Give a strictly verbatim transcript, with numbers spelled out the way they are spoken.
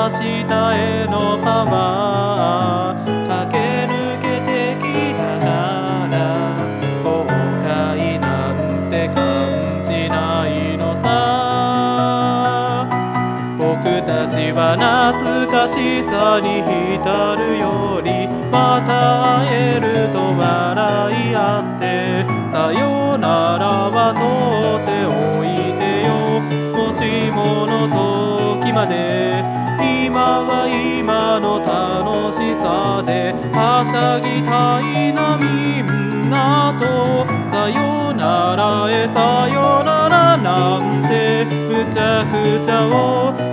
下へのパワー駆け抜けてきたから後悔なんて感じないのさ。僕たちは懐かしさに浸るよりまた会えると笑い合ってさよならは取っておいてよ。もしもの時まで今は今の楽しさではしゃぎたいなみんなと。さよならへさよならなんてむちゃくちゃを